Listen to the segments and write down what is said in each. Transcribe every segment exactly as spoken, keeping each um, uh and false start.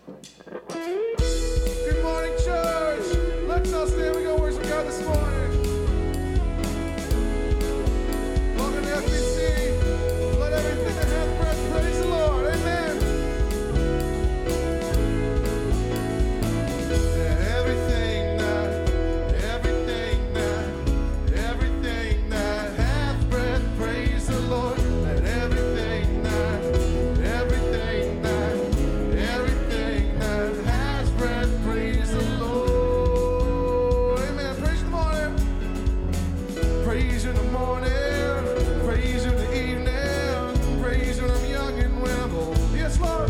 Good morning, church. Let's all stand. We go worship God this morning. Welcome to F B C. Let everything that hath breath praise the Lord. Amen. Everything that, everything that, everything that hath breath praise the Lord. Let everything that, everything that, everything that has breath praise the Lord. Amen. Praise the morning. Praise in the morning. Praise in the evening. Praise when I'm young and when I'm old. Yes, Lord.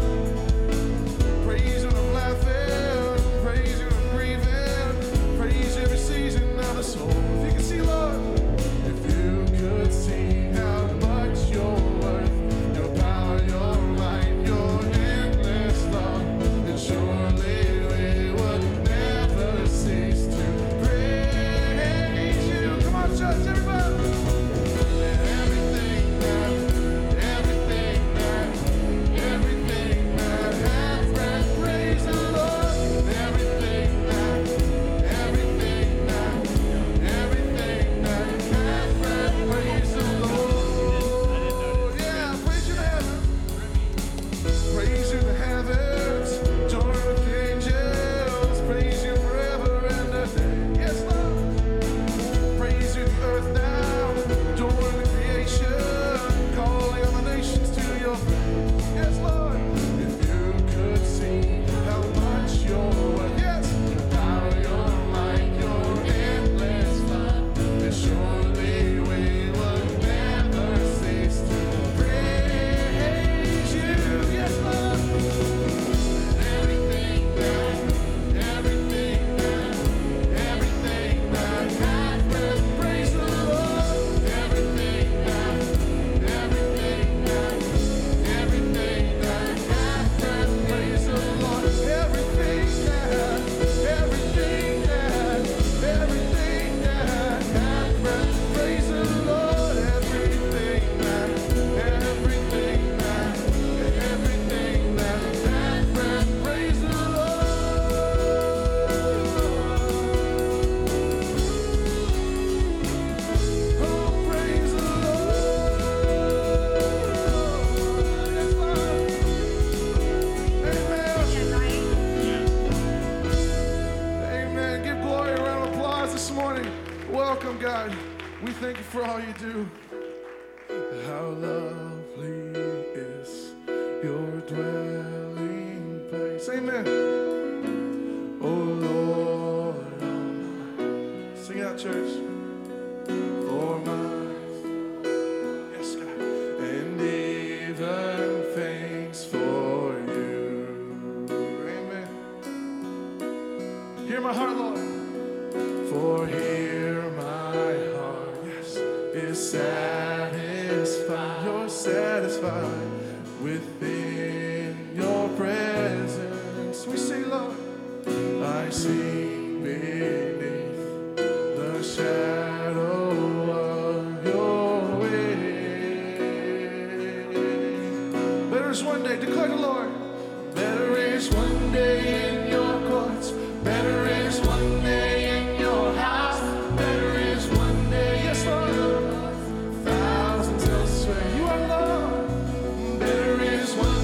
Praise when I'm laughing. Praise when I'm grieving. Praise every season of the soul. If you can see, Lord, if you could see how much you're worth, your power, your might, your endless love, then surely we would never cease to praise you. Come on, church, everybody. Let everything that, everything that, everything that hath breath praise the Lord. Everything that, everything that, everything that hath breath praise the Lord. Yeah, praise you in heaven. Praise you in the heavens. Join with the angels. Praise you forever and a day. Yes, Lord. Praise you the earth now. Join with creation. Calling all the nations to your praise. Yes, Lord. If you could see how much you're worth. Yes. Your power, your might, your endless love, then surely we would never cease to praise you. Yes, Lord. Everything that, everything that, everything that hath breath praise the Lord. Everything that, everything that, everything that hath breath praise the Lord. Everything that, everything that, everything that hath breath praise the Lord. Everything that, everything that, everything that hath breath praise the Lord. Oh, praise the Lord. Yes, Lord. Amen. Amen. Give glory a round of applause this morning. Welcome, God. We thank you for all you do. How lovely is your dwelling place. Amen. Oh Lord, oh my. Sing it out, church. For my, yes, God. And even thanks for you. Amen. Hear my heart, Lord. For here my heart, yes, is satisfied. You're satisfied within your presence. We sing, Lord. I sing beneath the shadow of your wing. Better is one day, declare the Lord. Better is one day in your courts. Better is one day in your house. Better is one day, yes, Lord. Thousands elsewhere. You are Lord. Better is one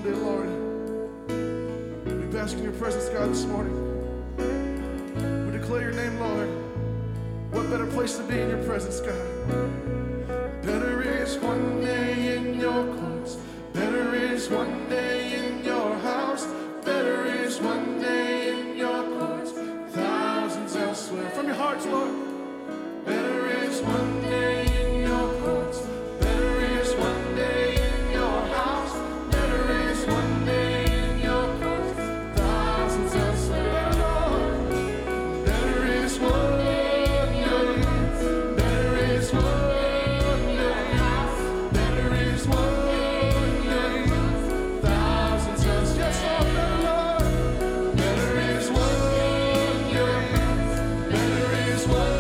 little bit, Lord. We bask in your presence, God, this morning. We declare your name, Lord. What better place to be in your presence, God? Better is one day in your courts. Better is one day in your house. Better is one day in your courts. Thousands elsewhere. From your hearts, Lord. Better is one day in your courts. Better is one day in your house. Better is one day in your courts. Thousands elsewhere, Lord. Better is one day. Better is one day. Better is one day. Thousands elsewhere. Yes, Lord, better, Lord. Better is one day. Better is one.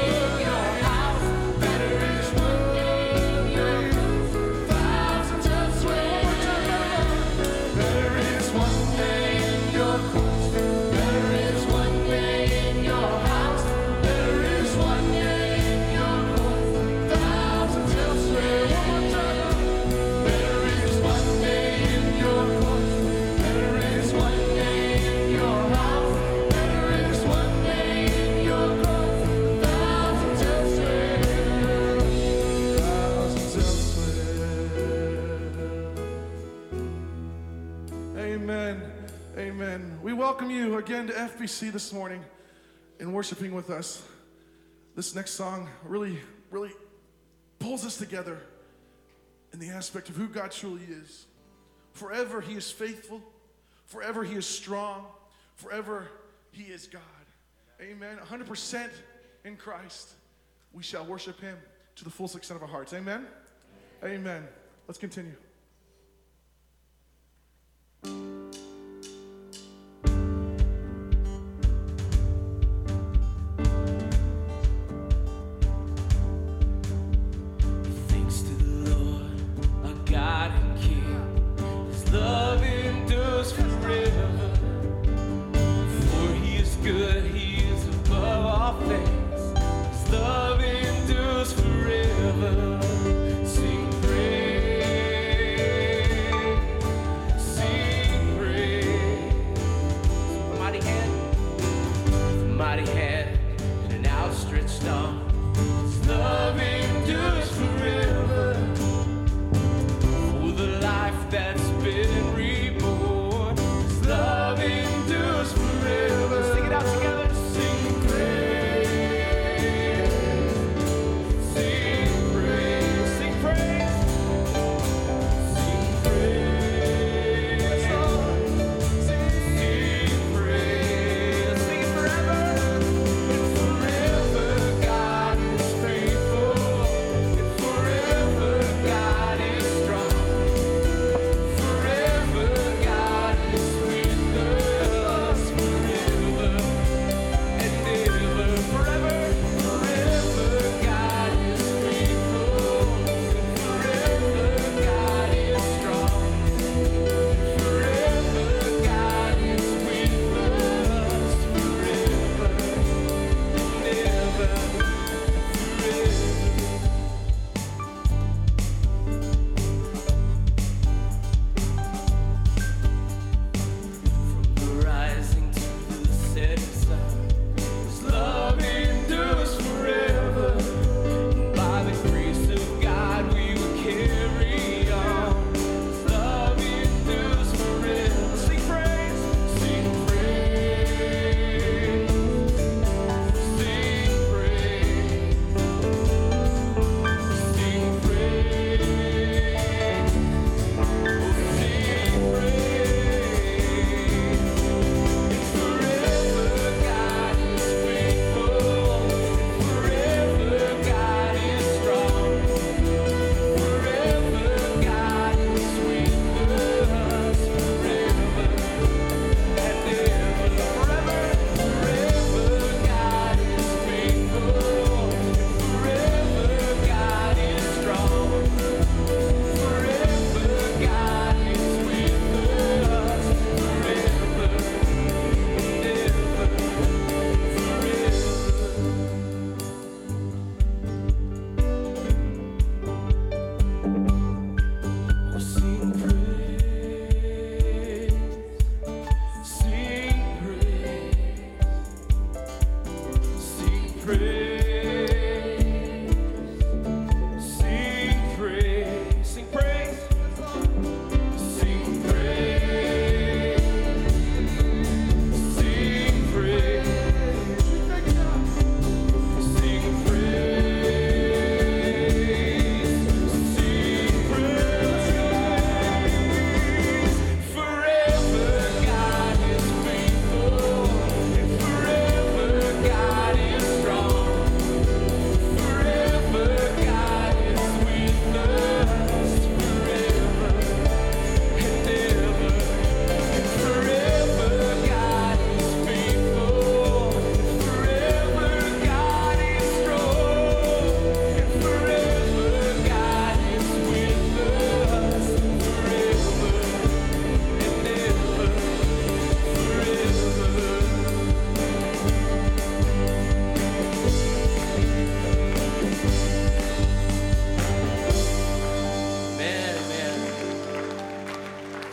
Welcome you again to F B C this morning and worshiping with us. This next song really, really pulls us together in the aspect of who God truly is. Forever He is faithful. Forever He is strong. Forever He is God. Amen. one hundred percent in Christ. We shall worship Him to the full extent of our hearts. Amen. Amen. Let's continue. Love endures forever. Sing praise.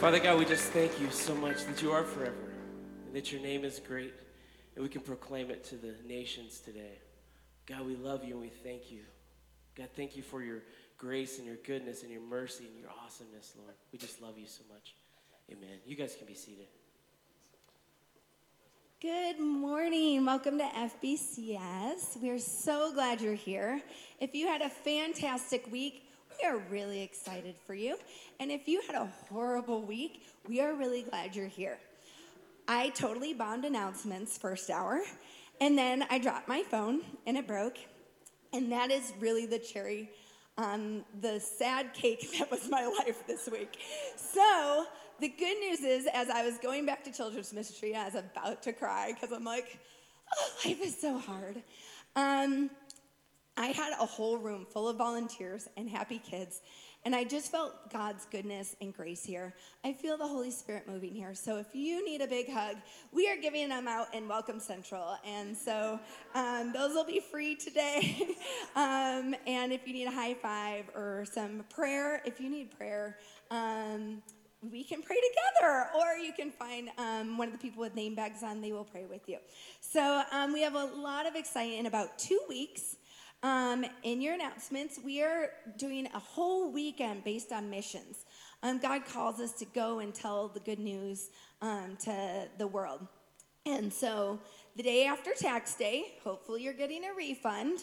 Father God, we just thank you so much that you are forever and that your name is great and we can proclaim it to the nations today. God, we love you and we thank you. God, thank you for your grace and your goodness and your mercy and your awesomeness, Lord. We just love you so much. Amen. You guys can be seated. Good morning. Welcome to F B C S. We're so glad you're here. If you had a fantastic week, we are really excited for you. And if you had a horrible week, we are really glad you're here. I totally bombed announcements first hour, and then I dropped my phone and it broke. And that is really the cherry on the sad cake that was my life this week. So the good news is, as I was going back to children's ministry, I was about to cry because I'm like, oh, life is so hard. Um, I had a whole room full of volunteers and happy kids, and I just felt God's goodness and grace here. I feel the Holy Spirit moving here. So if you need a big hug, we are giving them out in Welcome Central, and so um, those will be free today. um, and if you need a high five or some prayer, if you need prayer, um, we can pray together, or you can find um, one of the people with name bags on. They will pray with you. So um, we have a lot of excitement in about two weeks. Um, in your announcements, we are doing a whole weekend based on missions. Um, God calls us to go and tell the good news um, to the world. And so the day after tax day, hopefully you're getting a refund.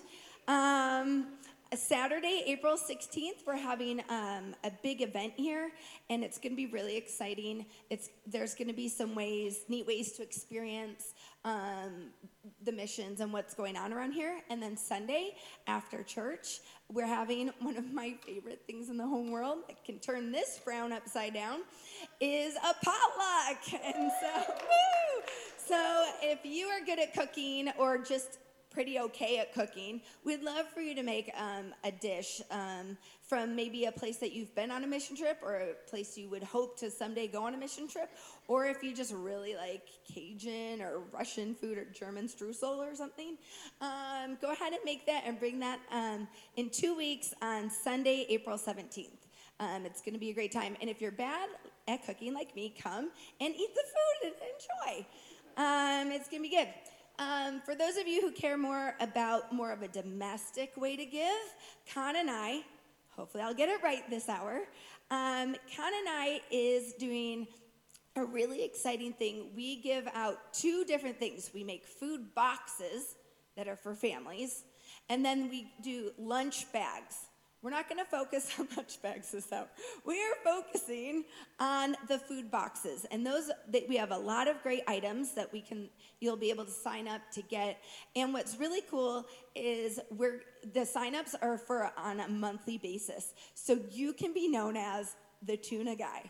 Um, Saturday, April sixteenth, we're having um, a big event here, and it's going to be really exciting. It's there's going to be some ways, neat ways to experience um, the missions and what's going on around here. And then Sunday, after church, we're having one of my favorite things in the whole world that can turn this frown upside down, is a potluck. And so, woo! So if you are good at cooking or just pretty okay at cooking, we'd love for you to make um, a dish um, from maybe a place that you've been on a mission trip or a place you would hope to someday go on a mission trip, or if you just really like Cajun or Russian food or German streusel or something, um, go ahead and make that and bring that um, in two weeks on Sunday, April seventeenth. Um, it's going to be a great time. And if you're bad at cooking like me, come and eat the food and enjoy. Um, it's going to be good. Um, for those of you who care more about more of a domestic way to give, Con and I, hopefully I'll get it right this hour, um, Con and I is doing a really exciting thing. We give out two different things. We make food boxes that are for families, and then we do lunch bags. We're not going to focus on lunch bags this hour. We are focusing on the food boxes, and those that we have a lot of great items that we can. You'll be able to sign up to get. And what's really cool is we're the signups are for on a monthly basis, so you can be known as the tuna guy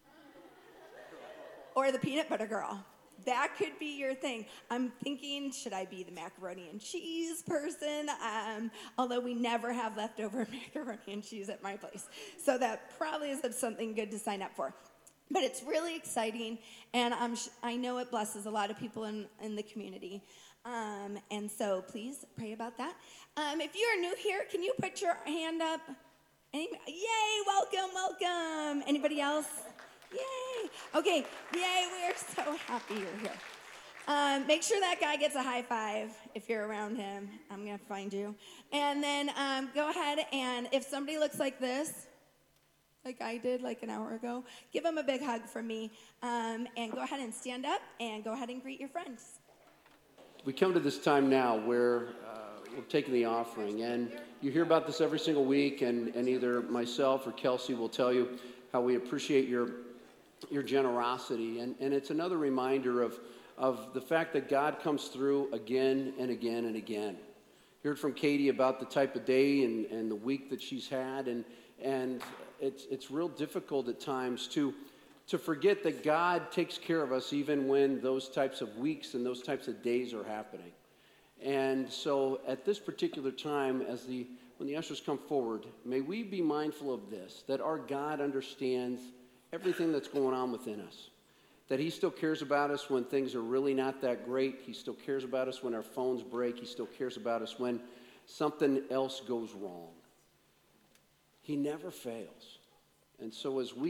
or the peanut butter girl. That could be your thing. I'm thinking, should I be the macaroni and cheese person? Um, although we never have leftover macaroni and cheese at my place. So that probably is something good to sign up for. But it's really exciting, and I'm sh- I know it blesses a lot of people in, in the community. Um, and so please pray about that. Um, if you are new here, can you put your hand up? Any, yay, welcome, welcome. Anybody else? Yay. Okay, yay, we are so happy you're here. Um, make sure that guy gets a high five if you're around him. I'm going to find you. And then um, go ahead, and if somebody looks like this, like I did like an hour ago, give them a big hug from me, um, and go ahead and stand up and go ahead and greet your friends. We come to this time now where uh, we're taking the offering, and you hear about this every single week, and, and either myself or Kelsey will tell you how we appreciate your your generosity, and, and it's another reminder of, of the fact that God comes through again and again and again. You heard from Katie about the type of day and, and the week that she's had, and and it's it's real difficult at times to to forget that God takes care of us even when those types of weeks and those types of days are happening. And so at this particular time, as the when the ushers come forward, may we be mindful of this, that our God understands everything that's going on within us, that he still cares about us when things are really not that great. He still cares about us when our phones break. He still cares about us when something else goes wrong. He never fails. And so as we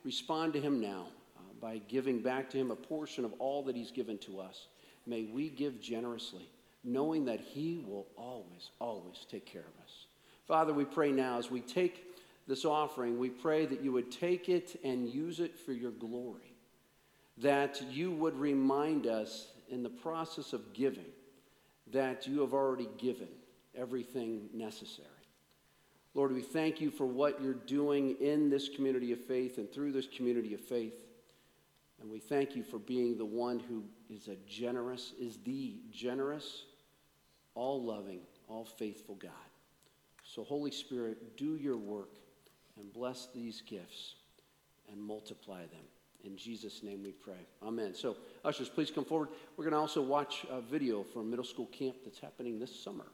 respond to him now uh, by giving back to him a portion of all that he's given to us. May we give generously, knowing that he will always, always take care of us. Father, we pray now as we take this offering, we pray that you would take it and use it for your glory, that you would remind us in the process of giving that you have already given everything necessary. Lord, we thank you for what you're doing in this community of faith and through this community of faith. And we thank you for being the one who is a generous, is the generous, all-loving, all-faithful God. So, Holy Spirit, do your work and bless these gifts and multiply them. In Jesus' name we pray. Amen. So, ushers, please come forward. We're going to also watch a video from middle school camp that's happening this summer.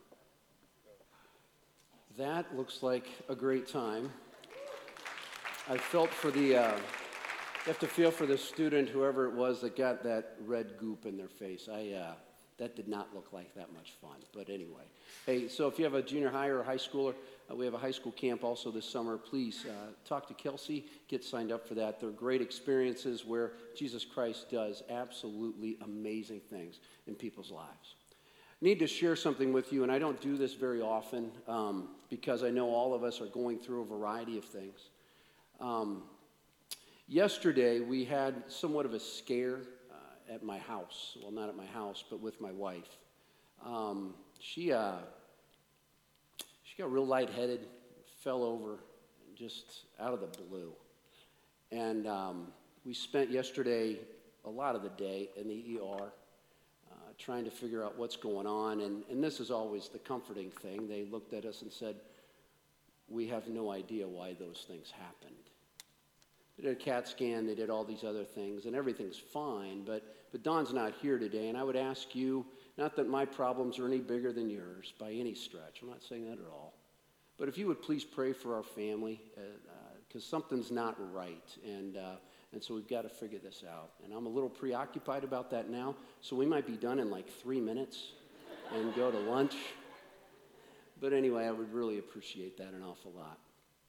That looks like a great time. I felt for the, uh, you have to feel for the student, whoever it was, that got that red goop in their face. I, uh, that did not look like that much fun. But anyway, hey, so if you have a junior high or a high schooler, uh, we have a high school camp also this summer. Please uh, talk to Kelsey, get signed up for that. They're great experiences where Jesus Christ does absolutely amazing things in people's lives. I need to share something with you, and I don't do this very often um, because I know all of us are going through a variety of things. Um, yesterday, we had somewhat of a scare uh, at my house. Well, not at my house, but with my wife. Um, she uh, she got real lightheaded, fell over, just out of the blue. And um, we spent yesterday a lot of the day in the E R. Trying to figure out what's going on, and, and this is always the comforting thing. They looked at us and said, we have no idea why those things happened. They did a CAT scan, they did all these other things, and everything's fine, but, but Dawn's not here today, and I would ask you, not that my problems are any bigger than yours by any stretch, I'm not saying that at all, but if you would please pray for our family, because uh, uh, something's not right, and uh, And so we've got to figure this out. And I'm a little preoccupied about that now, so we might be done in like three minutes and go to lunch. But anyway, I would really appreciate that an awful lot.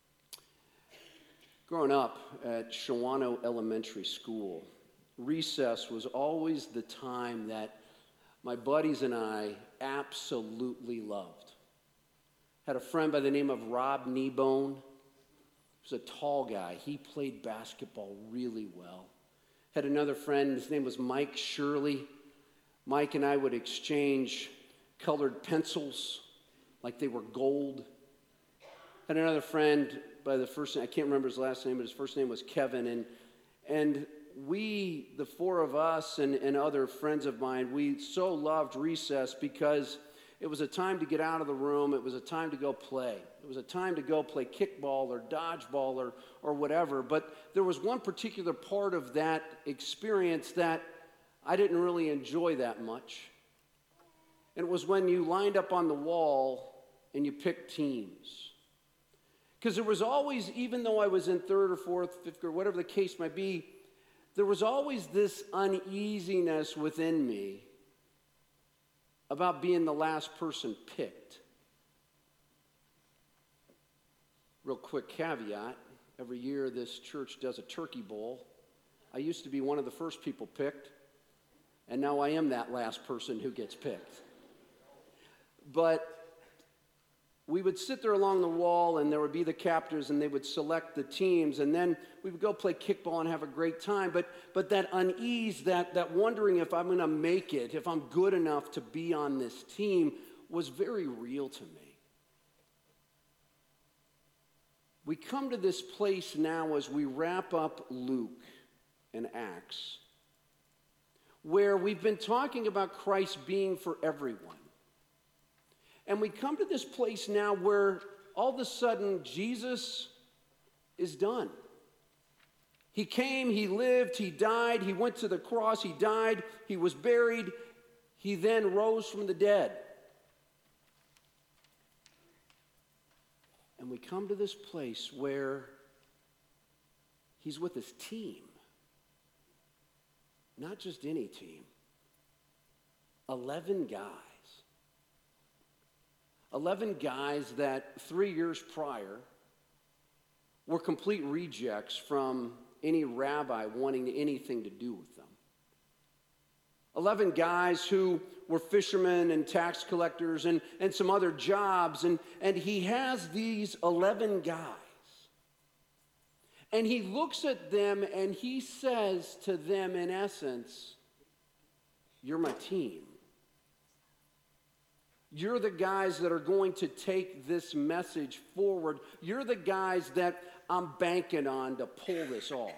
Growing up at Shawano Elementary School, recess was always the time that my buddies and I absolutely loved. Had a friend by the name of Rob Kneebone. He was a tall guy. He played basketball really well. Had another friend, his name was Mike Shirley. Mike and I would exchange colored pencils like they were gold. Had another friend by the first name, I can't remember his last name, but his first name was Kevin. And, and we, the four of us and, and other friends of mine, we so loved recess because it was a time to get out of the room. It was a time to go play. It was a time to go play kickball or dodgeball or, or whatever. But there was one particular part of that experience that I didn't really enjoy that much. And it was when you lined up on the wall and you picked teams. Because there was always, even though I was in third or fourth, fifth grade, whatever the case might be, there was always this uneasiness within me about being the last person picked. Real quick caveat, every year this church does a turkey bowl. I used to be one of the first people picked, and now I am that last person who gets picked. But we would sit there along the wall, and there would be the captors, and they would select the teams, and then we would go play kickball and have a great time. But but that unease, that, that wondering if I'm going to make it, if I'm good enough to be on this team, was very real to me. We come to this place now as we wrap up Luke and Acts, where we've been talking about Christ being for everyone. And we come to this place now where all of a sudden Jesus is done. He came, he lived, he died, he went to the cross, he died, he was buried, he then rose from the dead. And we come to this place where he's with his team. Not just any team. Eleven guys. Eleven guys that three years prior were complete rejects from any rabbi wanting anything to do with them. Eleven guys who were fishermen and tax collectors and, and some other jobs, and, and he has these eleven guys. And he looks at them and he says to them, in essence, you're my team. You're the guys that are going to take this message forward. You're the guys that I'm banking on to pull this off.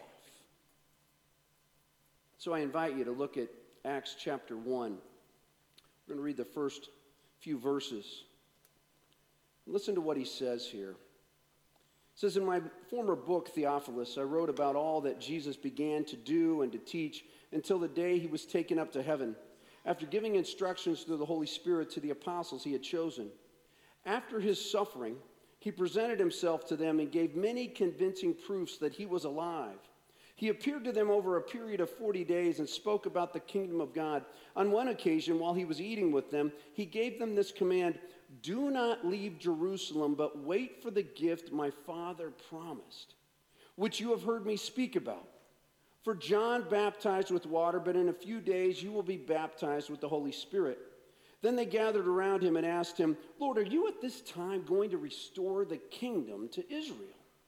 So I invite you to look at Acts chapter one. We're going to read the first few verses. Listen to what he says here. It says, in my former book, Theophilus, I wrote about all that Jesus began to do and to teach until the day he was taken up to heaven, after giving instructions through the Holy Spirit to the apostles he had chosen. After his suffering, he presented himself to them and gave many convincing proofs that he was alive. He appeared to them over a period of forty days and spoke about the kingdom of God. On one occasion, while he was eating with them, he gave them this command, do not leave Jerusalem, but wait for the gift my Father promised, which you have heard me speak about. For John baptized with water, but in a few days you will be baptized with the Holy Spirit. Then they gathered around him and asked him, Lord, are you at this time going to restore the kingdom to Israel?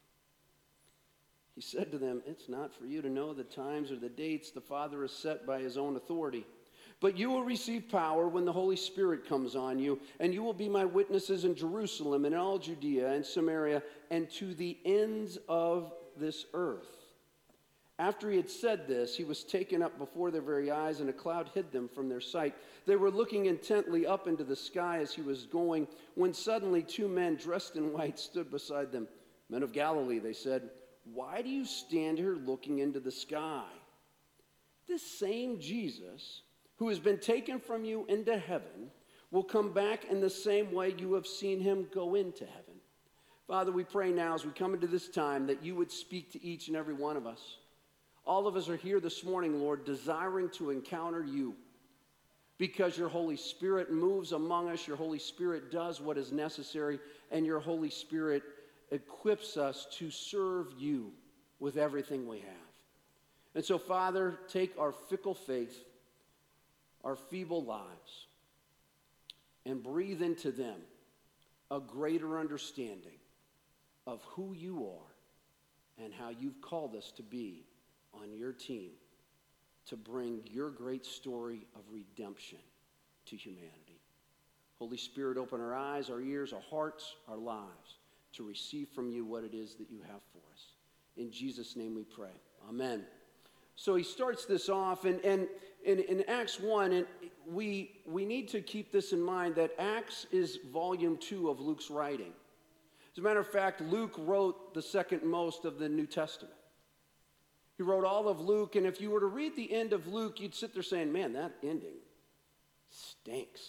He said to them, it's not for you to know the times or the dates the Father has set by his own authority. But you will receive power when the Holy Spirit comes on you, and you will be my witnesses in Jerusalem and in all Judea and Samaria and to the ends of this earth. After he had said this, he was taken up before their very eyes, and a cloud hid them from their sight. They were looking intently up into the sky as he was going, when suddenly two men dressed in white stood beside them. Men of Galilee, they said, why do you stand here looking into the sky? This same Jesus, who has been taken from you into heaven, will come back in the same way you have seen him go into heaven. Father, we pray now as we come into this time that you would speak to each and every one of us. All of us are here this morning, Lord, desiring to encounter you because your Holy Spirit moves among us, your Holy Spirit does what is necessary, and your Holy Spirit equips us to serve you with everything we have. And so, Father, take our fickle faith, our feeble lives, and breathe into them a greater understanding of who you are and how you've called us to be on your team to bring your great story of redemption to humanity. Holy Spirit, open our eyes, our ears, our hearts, our lives to receive from you what it is that you have for us. In Jesus' name we pray. Amen. So he starts this off, and, and, and in Acts one, and we, we need to keep this in mind that Acts is volume two of Luke's writing. As a matter of fact, Luke wrote the second most of the New Testament. He wrote all of Luke, and if you were to read the end of Luke, you'd sit there saying, man, that ending stinks.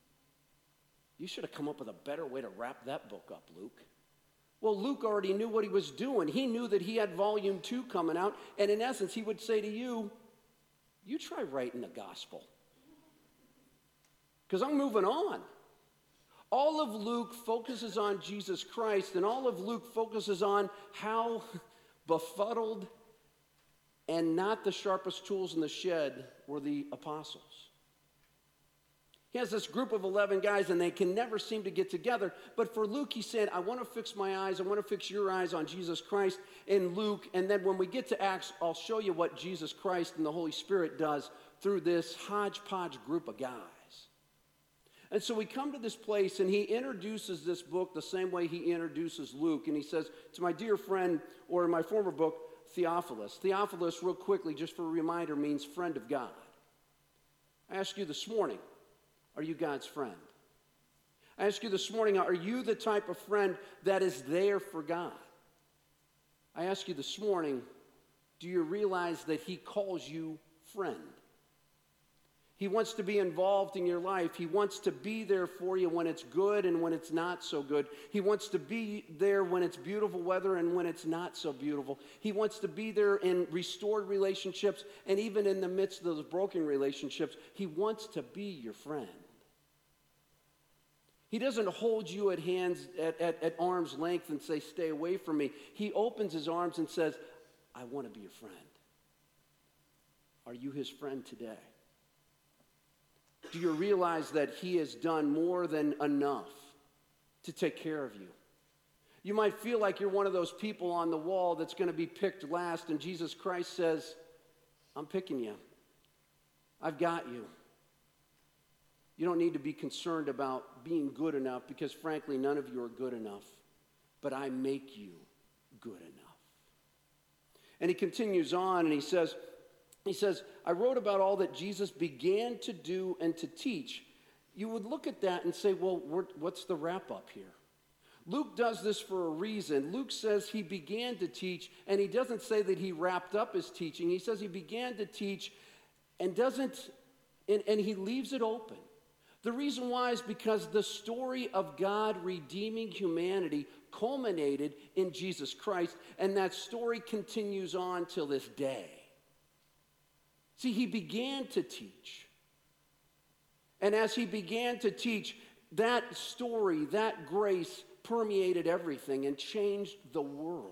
You should have come up with a better way to wrap that book up, Luke. Well, Luke already knew what he was doing. He knew that he had volume two coming out, and in essence, he would say to you, you try writing the gospel, because I'm moving on. All of Luke focuses on Jesus Christ, and all of Luke focuses on how befuddled and not the sharpest tools in the shed were the apostles. He has this group of eleven guys, and they can never seem to get together. But for Luke, he said, I want to fix my eyes. I want to fix your eyes on Jesus Christ in Luke. And then when we get to Acts, I'll show you what Jesus Christ and the Holy Spirit does through this hodgepodge group of guys. And so we come to this place, and he introduces this book the same way he introduces Luke. And he says, to my dear friend, or in my former book, Theophilus. Theophilus, real quickly, just for a reminder, means friend of God. I ask you this morning, are you God's friend? I ask you this morning, are you the type of friend that is there for God? I ask you this morning, do you realize that he calls you friend? He wants to be involved in your life. He wants to be there for you when it's good and when it's not so good. He wants to be there when it's beautiful weather and when it's not so beautiful. He wants to be there in restored relationships and even in the midst of those broken relationships. He wants to be your friend. He doesn't hold you at hands at, at, at arm's length and say, stay away from me. He opens his arms and says, I want to be your friend. Are you his friend today? Do you realize that he has done more than enough to take care of you? You might feel like you're one of those people on the wall that's going to be picked last, and Jesus Christ says, I'm picking you. I've got you. You don't need to be concerned about being good enough, because frankly, none of you are good enough. But I make you good enough. And he continues on and he says, he says, I wrote about all that Jesus began to do and to teach. You would look at that and say, well, what's the wrap up here? Luke does this for a reason. Luke says he began to teach, and he doesn't say that he wrapped up his teaching. He says he began to teach and doesn't, and, and he leaves it open. The reason why is because the story of God redeeming humanity culminated in Jesus Christ, and that story continues on till this day. See, he began to teach. And as he began to teach, that story, that grace permeated everything and changed the world.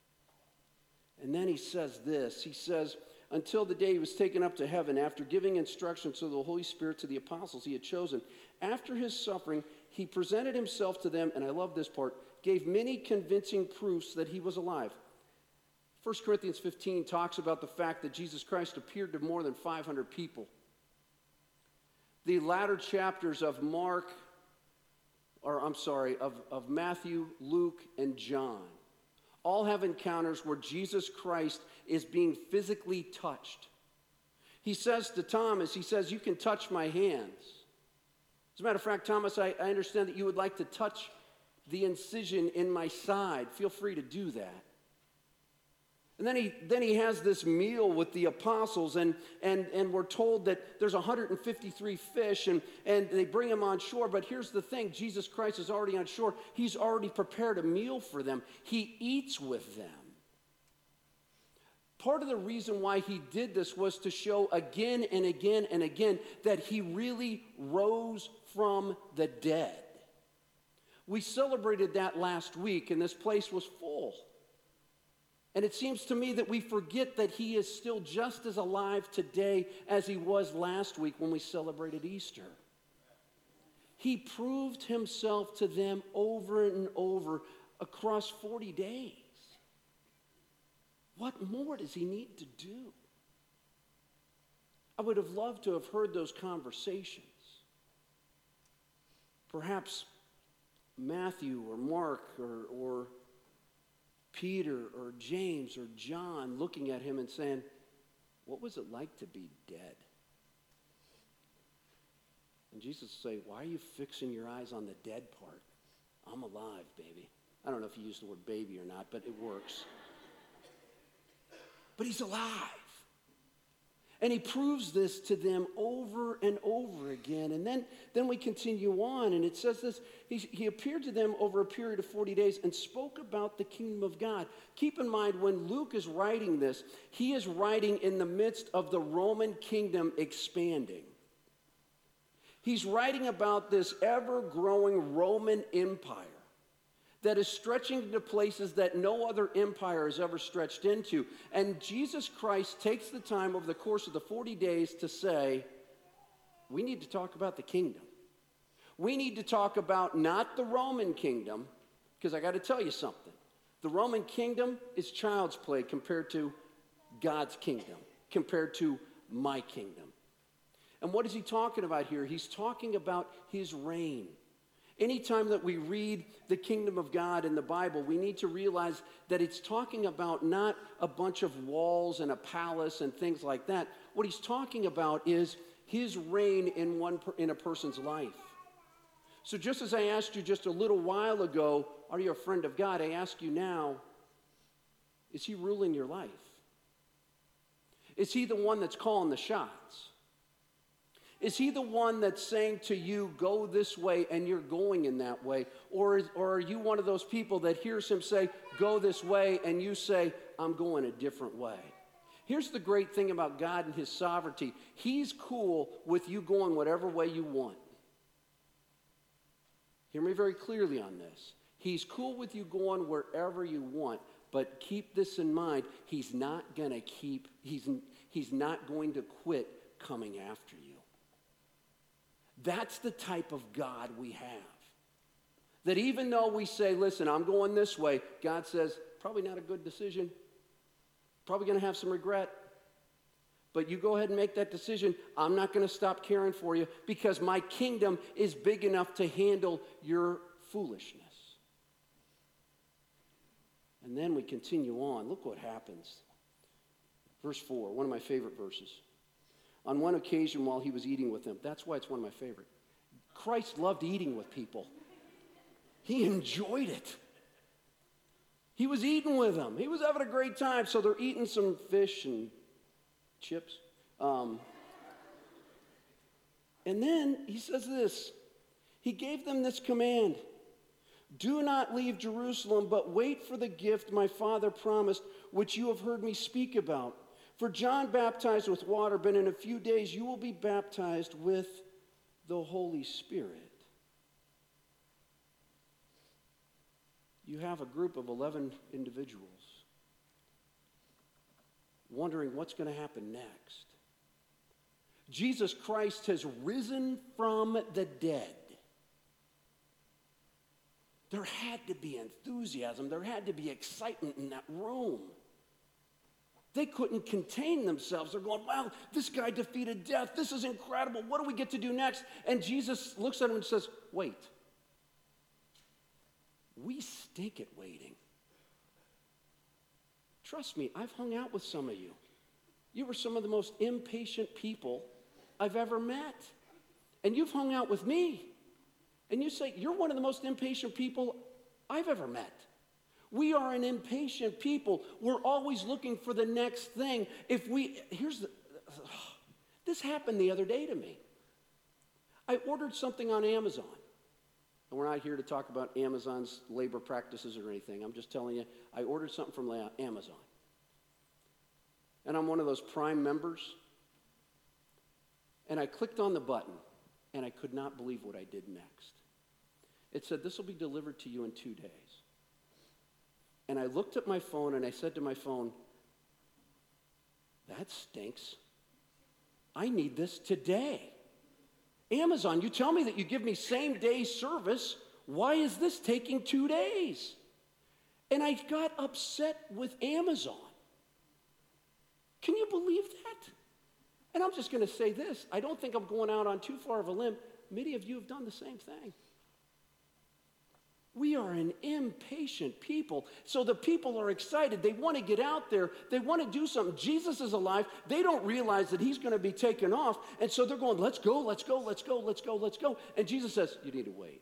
And then he says this, he says, until the day he was taken up to heaven, after giving instructions to the Holy Spirit to the apostles he had chosen. After his suffering, he presented himself to them, and I love this part, gave many convincing proofs that he was alive. First Corinthians fifteen talks about the fact that Jesus Christ appeared to more than five hundred people. The latter chapters of Mark, or I'm sorry, of, of Matthew, Luke, and John, all have encounters where Jesus Christ is being physically touched. He says to Thomas, he says, you can touch my hands. As a matter of fact, Thomas, I, I understand that you would like to touch the incision in my side. Feel free to do that. And then he, then he has this meal with the apostles, and, and, and we're told that there's one hundred fifty-three fish, and, and they bring him on shore. But here's the thing, Jesus Christ is already on shore. He's already prepared a meal for them. He eats with them. Part of the reason why he did this was to show again and again and again that he really rose from the dead. We celebrated that last week, and this place was full. And it seems to me that we forget that he is still just as alive today as he was last week when we celebrated Easter. He proved himself to them over and over across forty days. What more does he need to do? I would have loved to have heard those conversations. Perhaps Matthew or Mark or, or Peter or James or John looking at him and saying, what was it like to be dead? And Jesus would say, why are you fixing your eyes on the dead part? I'm alive, baby. I don't know if he used the word baby or not, but it works. But he's alive. And he proves this to them over and over again. And then, then we continue on, and it says this, he, he appeared to them over a period of forty days and spoke about the kingdom of God. Keep in mind, when Luke is writing this, he is writing in the midst of the Roman kingdom expanding. He's writing about this ever-growing Roman empire that is stretching into places that no other empire has ever stretched into. And Jesus Christ takes the time over the course of the forty days to say, we need to talk about the kingdom. We need to talk about not the Roman kingdom, because I got to tell you something. The Roman kingdom is child's play compared to God's kingdom, compared to my kingdom. And what is he talking about here? He's talking about his reign. Anytime that we read the kingdom of God in the Bible, we need to realize that it's talking about not a bunch of walls and a palace and things like that. What he's talking about is his reign in one in a person's life. So just as I asked you just a little while ago, are you a friend of God? I ask you now, is he ruling your life? Is he the one that's calling the shots? Is he the one that's saying to you, go this way, and you're going in that way? Or, is, or are you one of those people that hears him say, go this way, and you say, I'm going a different way? Here's the great thing about God and his sovereignty. He's cool with you going whatever way you want. Hear me very clearly on this. He's cool with you going wherever you want, but keep this in mind. He's not going to keep, he's, he's not going to quit coming after you. That's the type of God we have. That even though we say, listen, I'm going this way, God says, probably not a good decision. Probably going to have some regret. But you go ahead and make that decision. I'm not going to stop caring for you because my kingdom is big enough to handle your foolishness. And then we continue on. Look what happens. Verse four, one of my favorite verses. On one occasion while he was eating with them, that's why it's one of my favorite. Christ loved eating with people. He enjoyed it. He was eating with them. He was having a great time. So they're eating some fish and chips. Um, and then he says this. He gave them this command. Do not leave Jerusalem, but wait for the gift my Father promised, which you have heard me speak about. For John baptized with water, but in a few days you will be baptized with the Holy Spirit. You have a group of eleven individuals wondering what's going to happen next. Jesus Christ has risen from the dead. There had to be enthusiasm. There had to be excitement in that room. They couldn't contain themselves. They're going, wow, this guy defeated death. This is incredible. What do we get to do next? And Jesus looks at them and says, wait. We stink at waiting. Trust me, I've hung out with some of you. You were some of the most impatient people I've ever met. And you've hung out with me. And you say, you're one of the most impatient people I've ever met. We are an impatient people. We're always looking for the next thing. If we, here's the, this happened the other day to me. I ordered something on Amazon. And we're not here to talk about Amazon's labor practices or anything. I'm just telling you, I ordered something from Amazon. And I'm one of those Prime members. And I clicked on the button, and I could not believe what I did next. It said, this will be delivered to you in two days. And I looked at my phone, and I said to my phone, that stinks. I need this today. Amazon, you tell me that you give me same-day service. Why is this taking two days? And I got upset with Amazon. Can you believe that? And I'm just going to say this. I don't think I'm going out on too far of a limb. Many of you have done the same thing. We are an impatient people. So the people are excited. They want to get out there. They want to do something. Jesus is alive. They don't realize that he's going to be taken off. And so they're going, let's go, let's go, let's go, let's go, let's go. And Jesus says, you need to wait.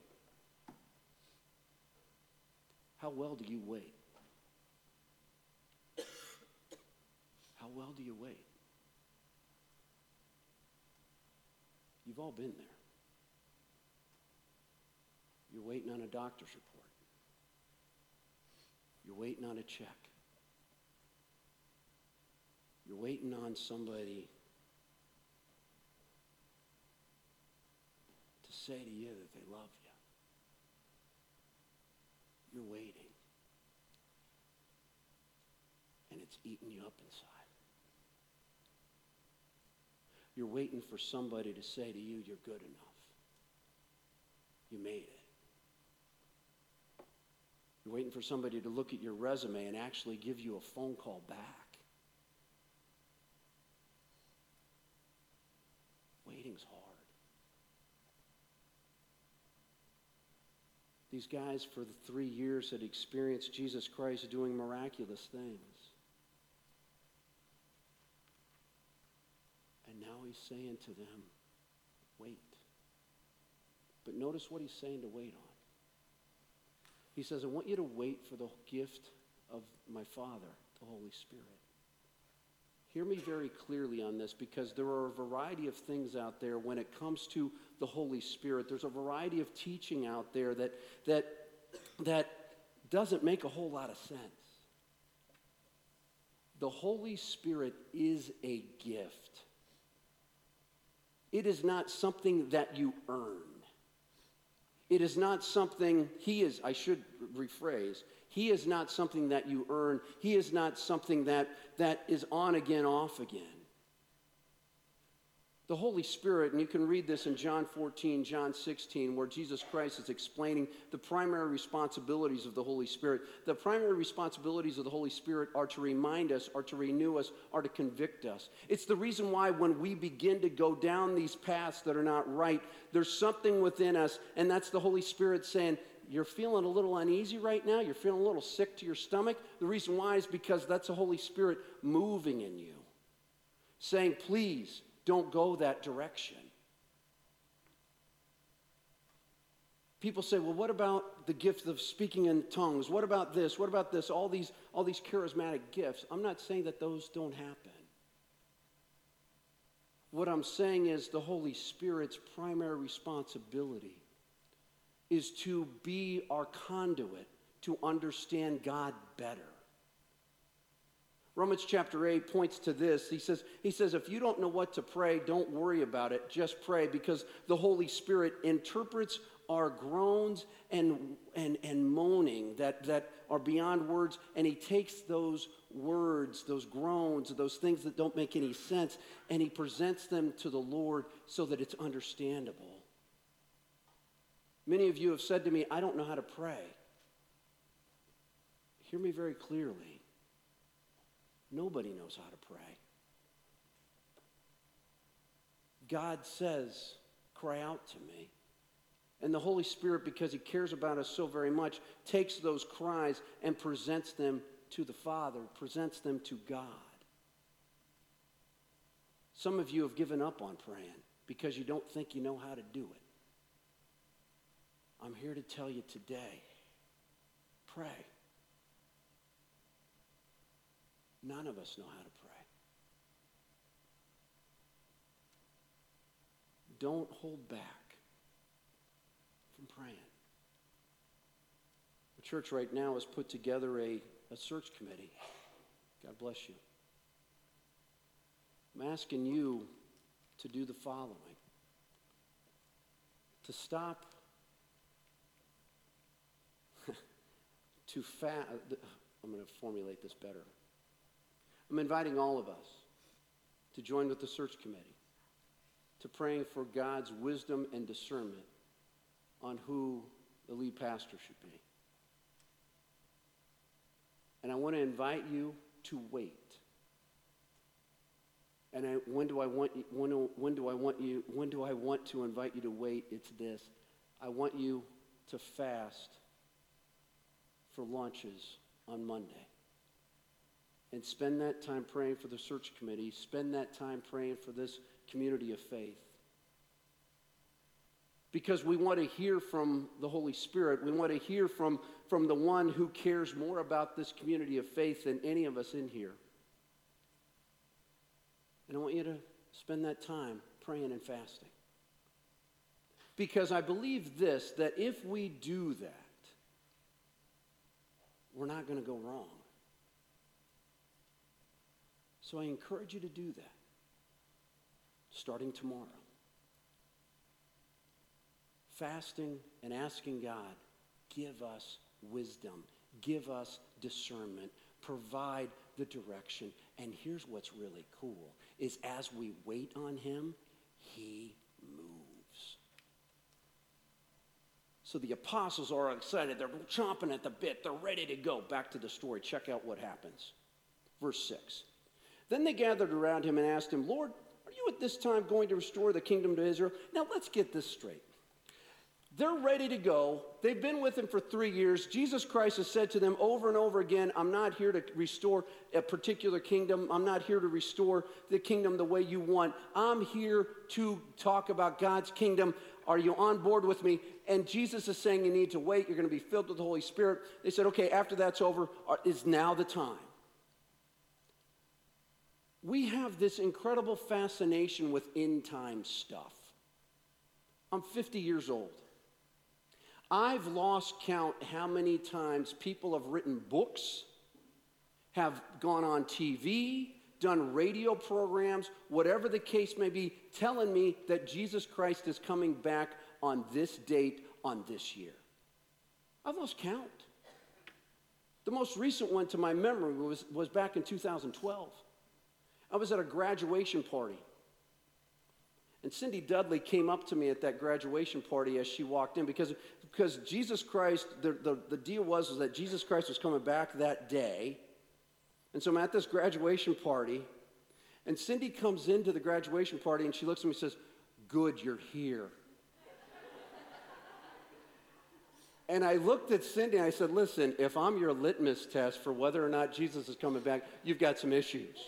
How well do you wait? How well do you wait? You've all been there. You're waiting on a doctor's report. You're waiting on a check. You're waiting on somebody to say to you that they love you. You're waiting. And it's eating you up inside. You're waiting for somebody to say to you, you're good enough. You made it. You're waiting for somebody to look at your resume and actually give you a phone call back. Waiting's hard. These guys, for the three years, had experienced Jesus Christ doing miraculous things. And now he's saying to them, wait. But notice what he's saying to wait on. He says, I want you to wait for the gift of my Father, the Holy Spirit. Hear me very clearly on this, because there are a variety of things out there when it comes to the Holy Spirit. There's a variety of teaching out there that, that, that doesn't make a whole lot of sense. The Holy Spirit is a gift. It is not something that you earn. It is not something, he is, I should rephrase, he is not something that you earn. He is not something that, that is on again, off again. The Holy Spirit, and you can read this in John fourteen, John sixteen, where Jesus Christ is explaining the primary responsibilities of the Holy Spirit. The primary responsibilities of the Holy Spirit are to remind us, are to renew us, are to convict us. It's the reason why when we begin to go down these paths that are not right, there's something within us, and that's the Holy Spirit saying, you're feeling a little uneasy right now, you're feeling a little sick to your stomach. The reason why is because that's the Holy Spirit moving in you, saying, please, don't go that direction. People say, well, what about the gift of speaking in tongues? What about this? What about this? All these, all these charismatic gifts. I'm not saying that those don't happen. What I'm saying is the Holy Spirit's primary responsibility is to be our conduit to understand God better. Romans chapter eight points to this. He says, he says, if you don't know what to pray, don't worry about it. Just pray, because the Holy Spirit interprets our groans and, and, and moaning that, that are beyond words, and he takes those words, those groans, those things that don't make any sense, and he presents them to the Lord so that it's understandable. Many of you have said to me, I don't know how to pray. Hear me very clearly. Nobody knows how to pray. God says, cry out to me. And the Holy Spirit, because he cares about us so very much, takes those cries and presents them to the Father, presents them to God. Some of you have given up on praying because you don't think you know how to do it. I'm here to tell you today, pray. None of us know how to pray. Don't hold back from praying. The church right now has put together a, a search committee. God bless you. I'm asking you to do the following. To stop, to fast. I'm going to formulate this better. I'm inviting all of us to join with the search committee, to praying for God's wisdom and discernment on who the lead pastor should be. And I want to invite you to wait. And I, when do I want you, when, when do I want you, when do I want to invite you to wait? It's this. I want you to fast for lunches on Monday. And spend that time praying for the search committee. Spend that time praying for this community of faith. Because we want to hear from the Holy Spirit. We want to hear from, from the one who cares more about this community of faith than any of us in here. And I want you to spend that time praying and fasting. Because I believe this, that if we do that, we're not going to go wrong. So I encourage you to do that, starting tomorrow. Fasting and asking God, give us wisdom, give us discernment, provide the direction. And here's what's really cool, is as we wait on him, he moves. So the apostles are excited. They're chomping at the bit. They're ready to go. Back to the story. Check out what happens. Verse six. Then they gathered around him and asked him, Lord, are you at this time going to restore the kingdom to Israel? Now let's get this straight. They're ready to go. They've been with him for three years. Jesus Christ has said to them over and over again, I'm not here to restore a particular kingdom. I'm not here to restore the kingdom the way you want. I'm here to talk about God's kingdom. Are you on board with me? And Jesus is saying you need to wait. You're going to be filled with the Holy Spirit. They said, okay, after that's over, is now the time. We have this incredible fascination with end-time stuff. I'm fifty years old. I've lost count how many times people have written books, have gone on T V, done radio programs, whatever the case may be, telling me that Jesus Christ is coming back on this date, on this year? I've lost count. The most recent one to my memory was, was back in two thousand twelve. I was at a graduation party. And Cindy Dudley came up to me at that graduation party as she walked in because, because Jesus Christ, the, the, the deal was, was that Jesus Christ was coming back that day. And so I'm at this graduation party, and Cindy comes into the graduation party, and she looks at me and says, "Good, you're here." And I looked at Cindy, and I said, "Listen, if I'm your litmus test for whether or not Jesus is coming back, you've got some issues."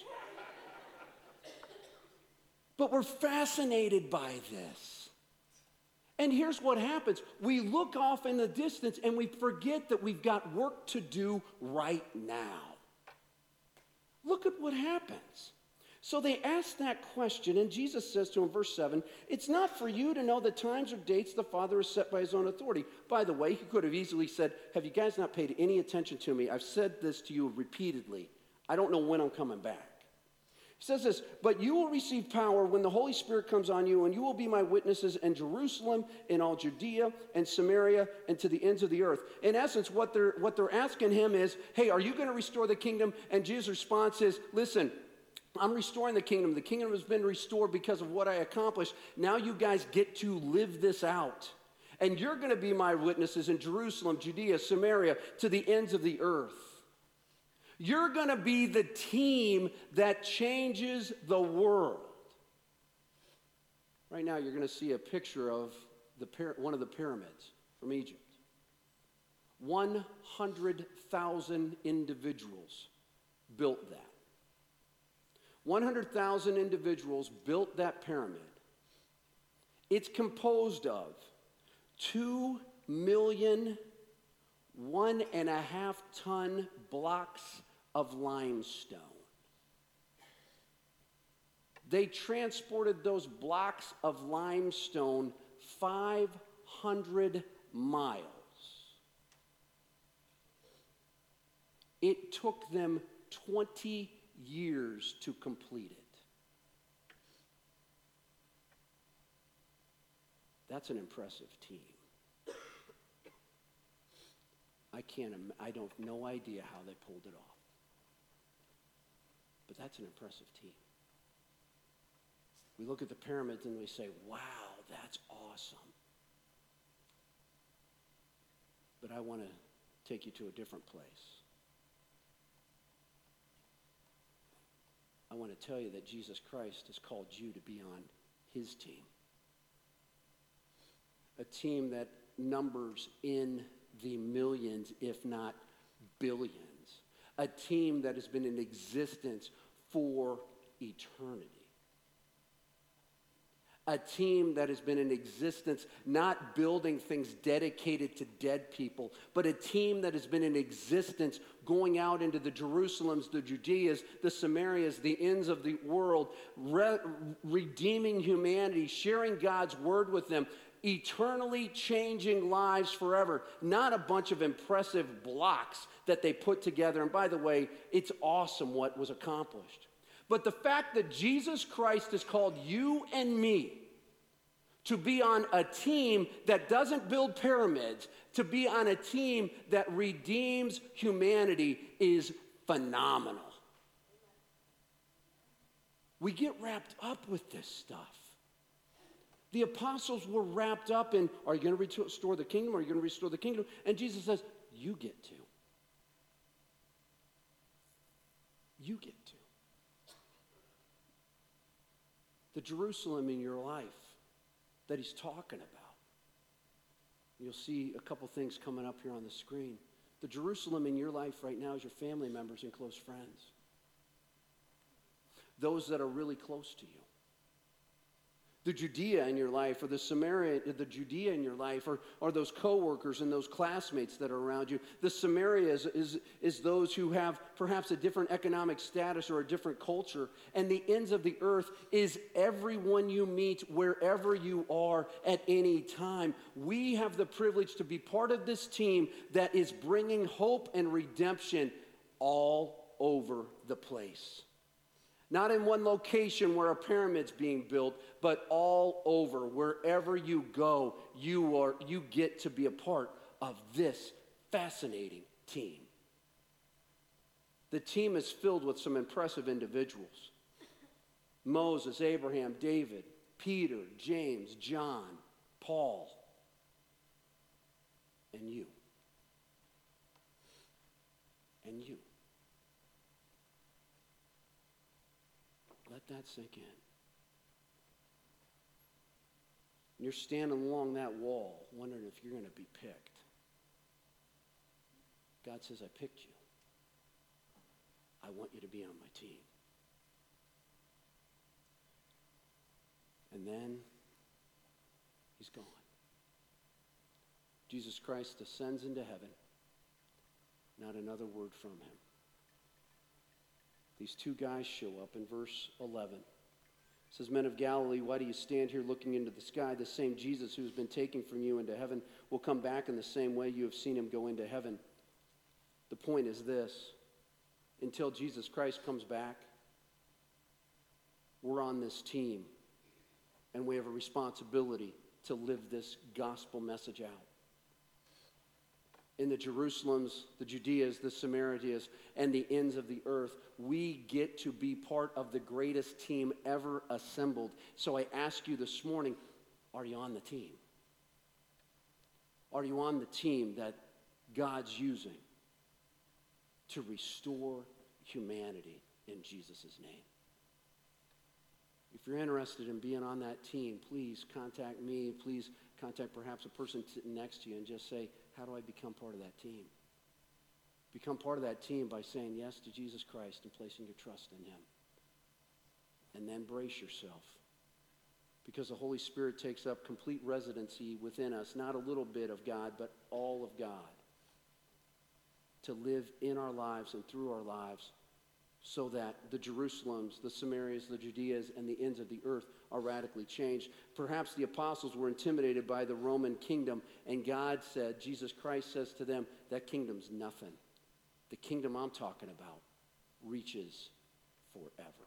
But we're fascinated by this. And here's what happens. We look off in the distance, and we forget that we've got work to do right now. Look at what happens. So they ask that question, and Jesus says to him, verse seven, "It's not for you to know the times or dates the Father has set by his own authority." By the way, he could have easily said, "Have you guys not paid any attention to me? I've said this to you repeatedly. I don't know when I'm coming back." He says this, "But you will receive power when the Holy Spirit comes on you, and you will be my witnesses in Jerusalem, in all Judea and Samaria, and to the ends of the earth." In essence, what they're, what they're asking him is, hey, are you going to restore the kingdom? And Jesus' response is, listen, I'm restoring the kingdom. The kingdom has been restored because of what I accomplished. Now you guys get to live this out. And you're going to be my witnesses in Jerusalem, Judea, Samaria, to the ends of the earth. You're going to be the team that changes the world. Right now, you're going to see a picture of the one of the pyramids from Egypt. one hundred thousand individuals built that. one hundred thousand individuals built that pyramid. It's composed of two million, one and a half ton blocks of limestone. They transported those blocks of limestone five hundred miles. It took them twenty years to complete it. That's an impressive team. I can't, I don't, no idea how they pulled it off. But that's an impressive team. We look at the pyramids and we say, wow, that's awesome. But I want to take you to a different place. I want to tell you that Jesus Christ has called you to be on his team. A team that numbers in the millions, if not billions. A team that has been in existence for eternity. A team that has been in existence, not building things dedicated to dead people, but a team that has been in existence going out into the Jerusalems, the Judeas, the Samarias, the ends of the world, re- redeeming humanity, sharing God's word with them, eternally changing lives forever. Not a bunch of impressive blocks that they put together. And by the way, it's awesome what was accomplished. But the fact that Jesus Christ has called you and me to be on a team that doesn't build pyramids, to be on a team that redeems humanity is phenomenal. We get wrapped up with this stuff. The apostles were wrapped up in, are you going to restore the kingdom? Are you going to restore the kingdom? And Jesus says, you get to. You get to. The Jerusalem in your life that he's talking about. You'll see a couple things coming up here on the screen. The Jerusalem in your life right now is your family members and close friends. Those that are really close to you. The Judea in your life, or the Samaria, the Judea in your life, or, or those coworkers and those classmates that are around you. The Samaria is, is, is those who have perhaps a different economic status or a different culture. And the ends of the earth is everyone you meet wherever you are at any time. We have the privilege to be part of this team that is bringing hope and redemption all over the place. Not in one location where a pyramid's being built, but all over. Wherever you go, you are you get to be a part of this fascinating team. The team is filled with some impressive individuals. Moses, Abraham, David, Peter, James, John, Paul, and you. And you. Let that sink in. And you're standing along that wall wondering if you're going to be picked. God says, I picked you. I want you to be on my team. And then he's gone. Jesus Christ ascends into heaven. Not another word from him. These two guys show up in verse eleven. It says, Men of Galilee, why do you stand here looking into the sky? The same Jesus who has been taken from you into heaven will come back in the same way you have seen him go into heaven. The point is this. Until Jesus Christ comes back, we're on this team, and we have a responsibility to live this gospel message out. In the Jerusalems, the Judeas, the Samaritans, and the ends of the earth, we get to be part of the greatest team ever assembled. So I ask you this morning, are you on the team? Are you on the team that God's using to restore humanity in Jesus' name? If you're interested in being on that team, please contact me. Please contact perhaps a person sitting next to you and just say, how do I become part of that team? Become part of that team by saying yes to Jesus Christ and placing your trust in him. And then brace yourself, because the Holy Spirit takes up complete residency within us, not a little bit of God, but all of God, to live in our lives and through our lives, so that the Jerusalems, the Samaritans, the Judeas, and the ends of the earth are radically changed. Perhaps the apostles were intimidated by the Roman kingdom, and God said, Jesus Christ says to them, that kingdom's nothing. The kingdom I'm talking about reaches forever.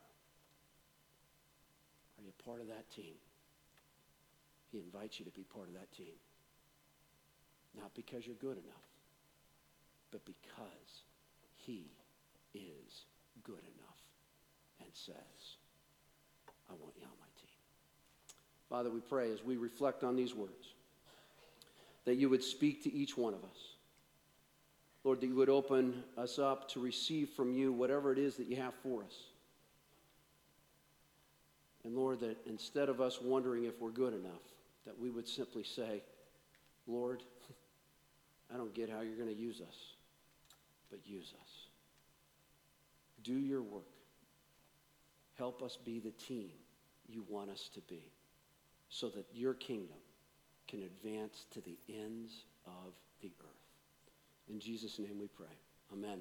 Are you part of that team? He invites you to be part of that team. Not because you're good enough, but because he is good enough and says, I want you on my team. Father, we pray as we reflect on these words that you would speak to each one of us. Lord, that you would open us up to receive from you whatever it is that you have for us. And Lord, that instead of us wondering if we're good enough, that we would simply say, Lord, I don't get how you're going to use us, but use us. Do your work. Help us be the team you want us to be, so that your kingdom can advance to the ends of the earth. In Jesus' name we pray. Amen.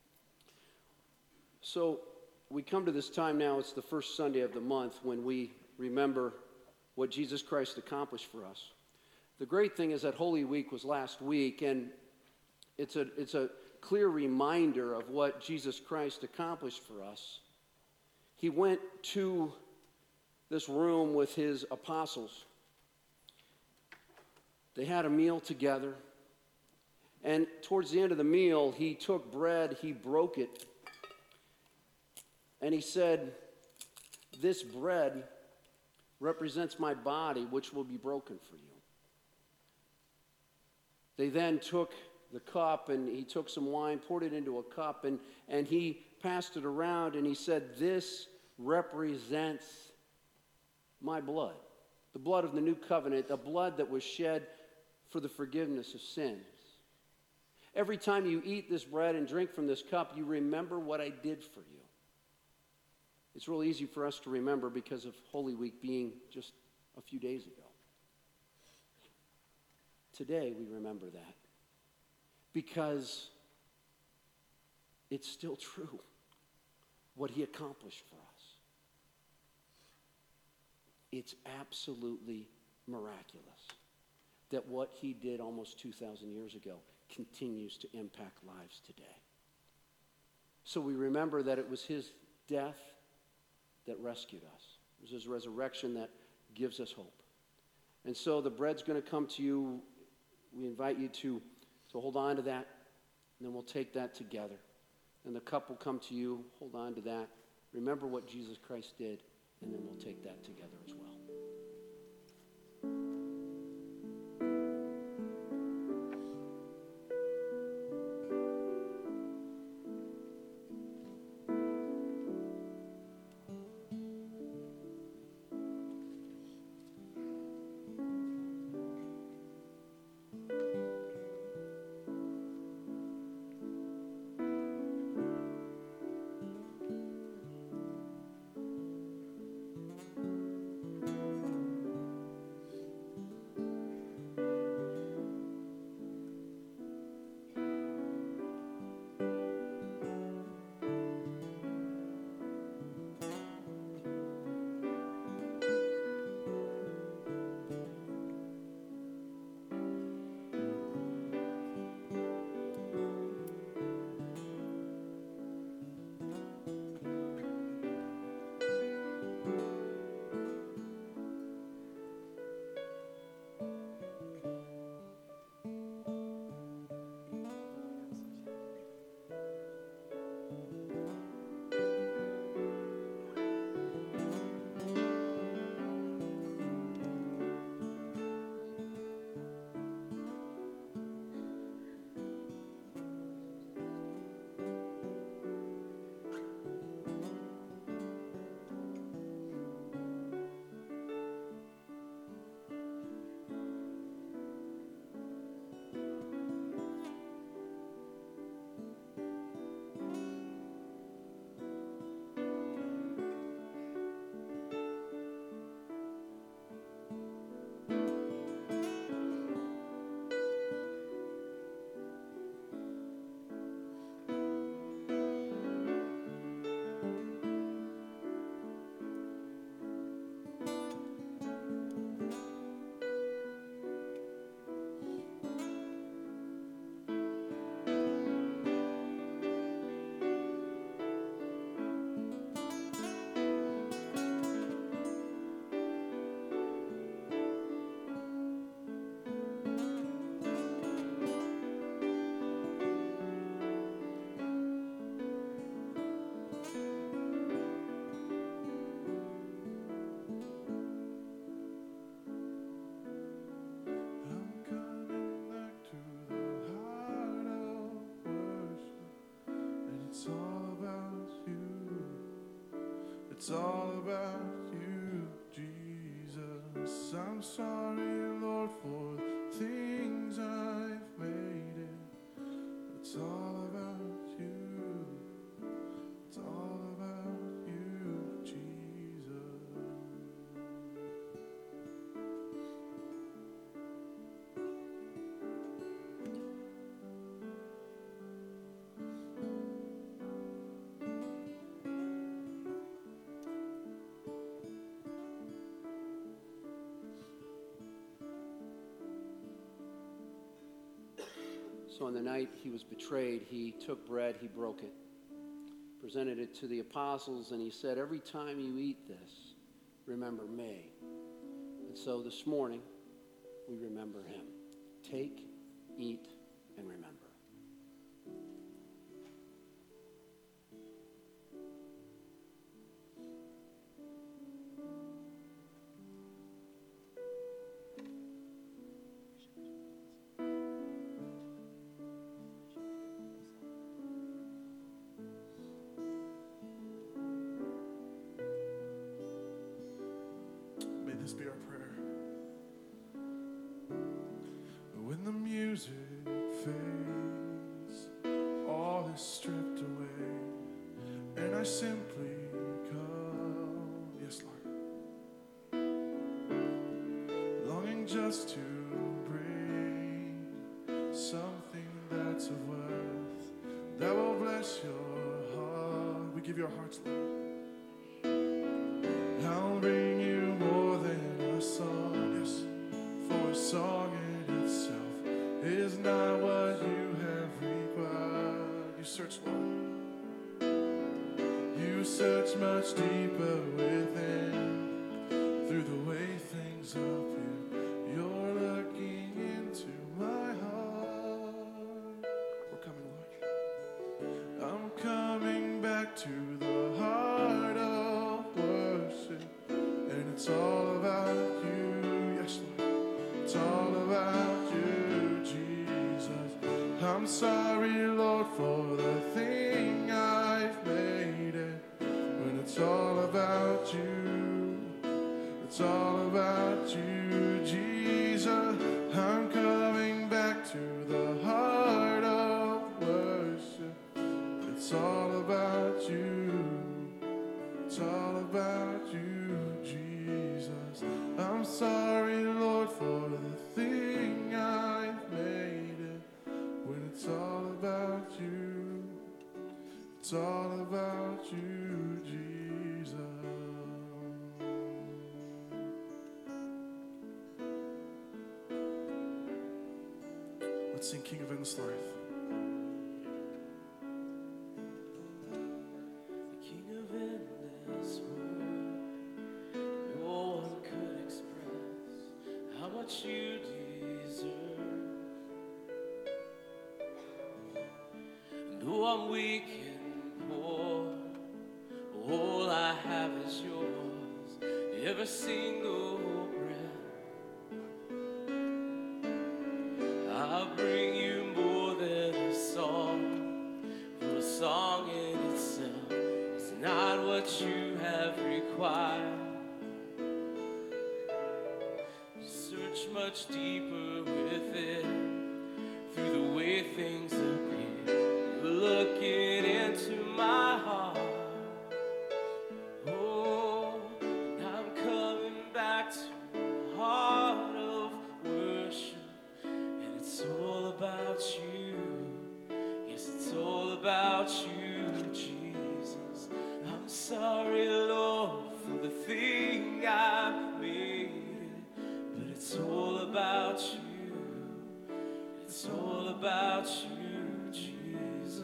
So we come to this time now, it's the first Sunday of the month, when we remember what Jesus Christ accomplished for us. The great thing is that Holy Week was last week, and it's a, it's a clear reminder of what Jesus Christ accomplished for us. He went to this room with his apostles. They had a meal together. And towards the end of the meal, he took bread, he broke it, and he said, this bread represents my body, which will be broken for you. They then took the cup, and he took some wine, poured it into a cup, and, and he passed it around, and he said, this represents my blood, the blood of the new covenant, the blood that was shed for the forgiveness of sins. Every time you eat this bread and drink from this cup, you remember what I did for you. It's real easy for us to remember because of Holy Week being just a few days ago. Today we remember that because it's still true what he accomplished for us. It's absolutely miraculous that what he did almost two thousand years ago continues to impact lives today. So we remember that it was his death that rescued us. It was his resurrection that gives us hope. And so the bread's going to come to you. We invite you to, to hold on to that, and then we'll take that together. And the cup will come to you. Hold on to that. Remember what Jesus Christ did, and then we'll take that together as well. It's all about you, Jesus. I'm sorry, Lord, for the things I've made it. It's all about you. It's all about you, Jesus. So on the night he was betrayed, he took bread, he broke it, presented it to the apostles, and he said, every time you eat this, remember me. And so this morning, we remember him. Take, eat, and remember. May this be our prayer. When the music fades, all is stripped away, and I simply come, yes, Lord, longing just to bring something that's of worth, that will bless your heart. We give you our hearts, Lord. I'll bring you more than a song, yes, for a song in itself is not what you have required. You search, Lord. You you search much deeper within. Through the way things appear, you're looking into my heart. We're coming, Lord. I'm coming back to the heart of worship, and it's all about you. Yes, Lord. It's all about you, Jesus. I'm sorry, Lord, for the thing I've made it. When it's all about you, it's all about you, Jesus. I'm coming back to the heart of worship. It's all about you. It's all about you, Jesus. I'm sorry, Lord, for the thing I've made it. When it's all about you, it's all about you, Jesus. Let's sing King of Endless Life. King of endless world, no one could express how much you deserve. And though I'm weak and poor, all I have is yours, every single breath. I'll bring you more than a song, for a song in itself is not what you have required. Search much deeper within, through the way things appear. You're looking into my heart. Oh, and I'm coming back to the heart of worship, and it's all about you. Yes, it's all about you, Jesus. I'm sorry, Lord, for the thing I made it, but it's all about you. It's all about you, Jesus.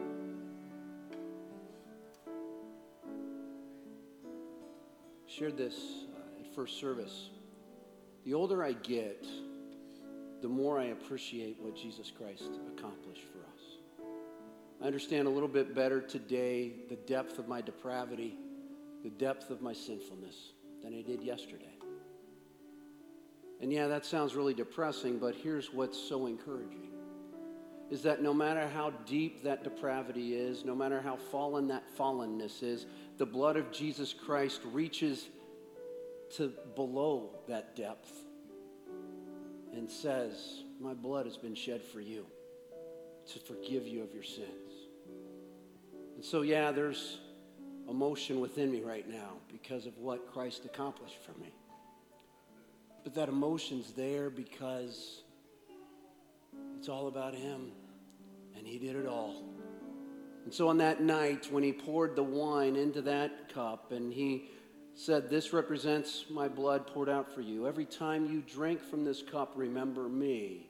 Shared this uh, at first service. The older I get, the more I appreciate what Jesus Christ accomplished for us. I understand a little bit better today the depth of my depravity, the depth of my sinfulness than I did yesterday. And yeah, that sounds really depressing, but here's what's so encouraging, is that no matter how deep that depravity is, no matter how fallen that fallenness is, the blood of Jesus Christ reaches to below that depth and says, my blood has been shed for you to forgive you of your sins. And so, yeah, there's emotion within me right now because of what Christ accomplished for me. But that emotion's there because it's all about him, and he did it all. And so on that night, when he poured the wine into that cup, and he said, this represents my blood poured out for you. Every time you drink from this cup, remember me.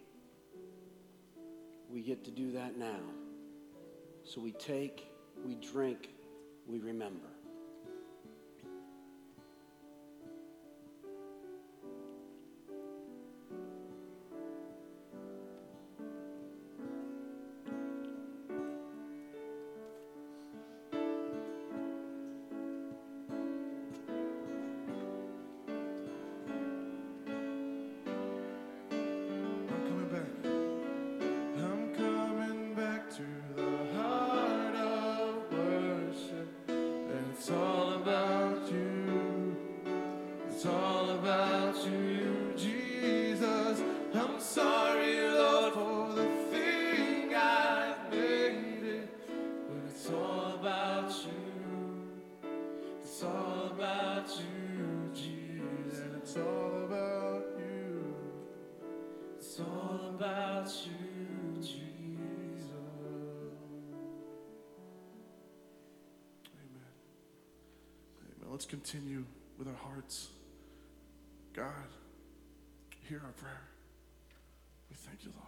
We get to do that now. So we take, we drink, we remember. Let's continue with our hearts. God, hear our prayer. We thank you, Lord.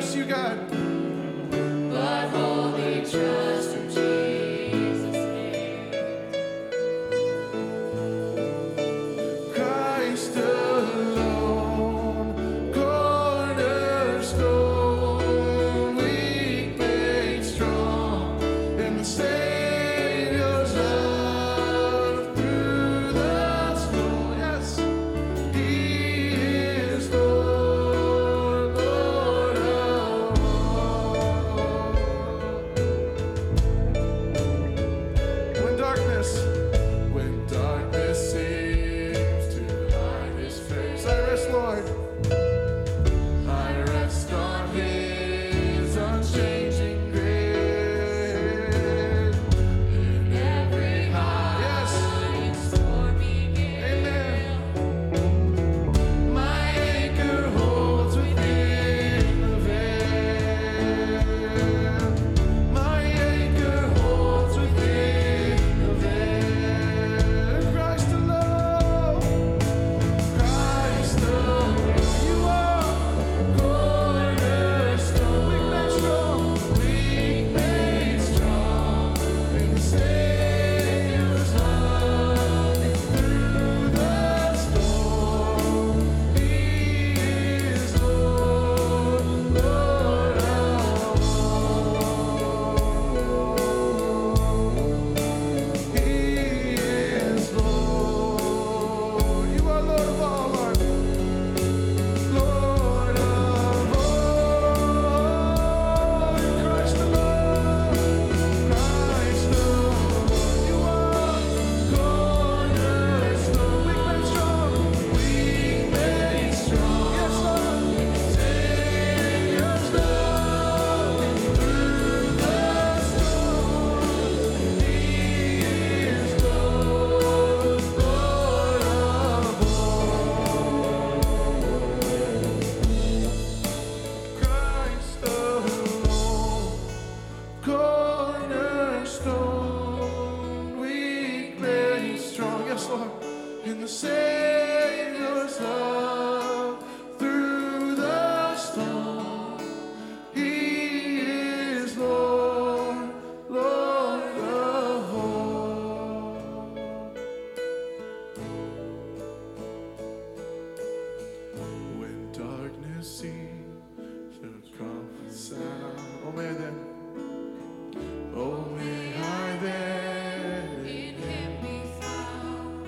trust you, God. But wholly trust in Jesus' name. Christ alone, cornerstone, weak made strong in the Savior's love through the storm. Yes, He is Lord, Lord of all. When darkness, when darkness seems to hide His face, I rest, Lord. I rest on His unchanging grace. In every high Yes. and stormy gale, Amen. My anchor holds within the veil. My anchor holds within the veil. Christ alone, Christ alone. You are cornerstone, weak made strong, weak made strong in the Savior's love through the storm. He is Lord, Lord of all. He is Lord. You are Lord of all, Lord. Lord of all. Christ alone, Christ alone. You are cornerstone, weak made strong, weak made strong. Yes, Lord. Savior's love through the storm. He is Lord, Lord of Christ alone, cornerstone, weak made strong. Yes, Lord, in the Savior's love through the storm. He is Lord, Lord of all. When darkness seems to come sound, oh may then, oh may I then in Him be found.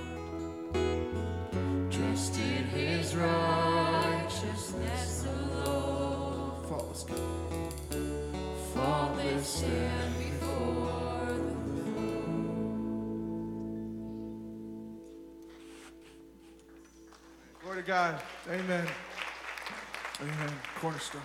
trust in His Righteousness alone, faultless, faultless stand before the Glory to God. Amen. Amen. Cornerstone.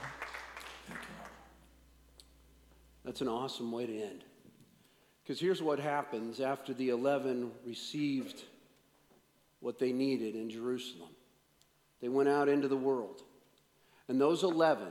That's an awesome way to end. Because here's what happens after the eleven received what they needed in Jerusalem. They went out into the world. And those eleven,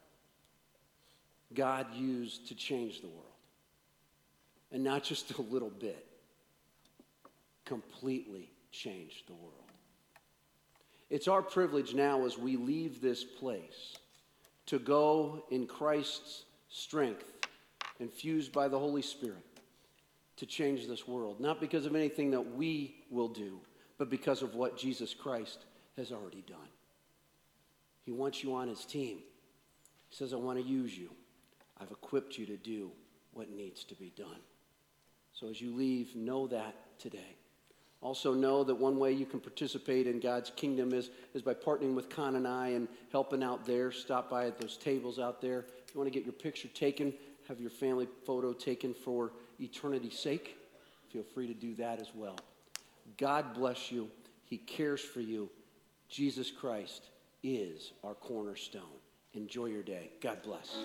God used to change the world. And not just a little bit, completely changed the world. It's our privilege now as we leave this place to go in Christ's strength, infused by the Holy Spirit, to change this world. Not because of anything that we will do, but because of what Jesus Christ has already done. He wants you on His team. He says, I want to use you. I've equipped you to do what needs to be done. So as you leave, know that today. Also know that one way you can participate in God's kingdom is, is by partnering with Con and I and helping out there. Stop by at those tables out there. If you want to get your picture taken, have your family photo taken for eternity's sake, feel free to do that as well. God bless you. He cares for you. Jesus Christ is our cornerstone. Enjoy your day. God bless.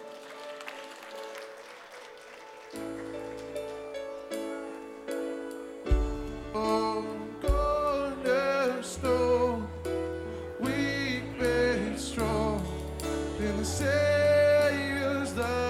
Oh, cornerstone, weak made strong in the Savior's love.